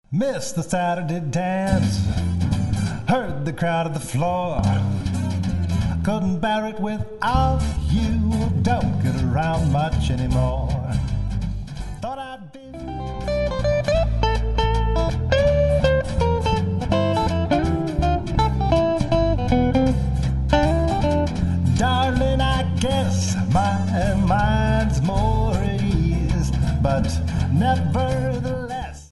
Missed the Saturday dance, heard the crowd at the floor. Couldn't bear it without you, don't get around much anymore. Thought I'd be darling, I guess my mind's more at ease, but never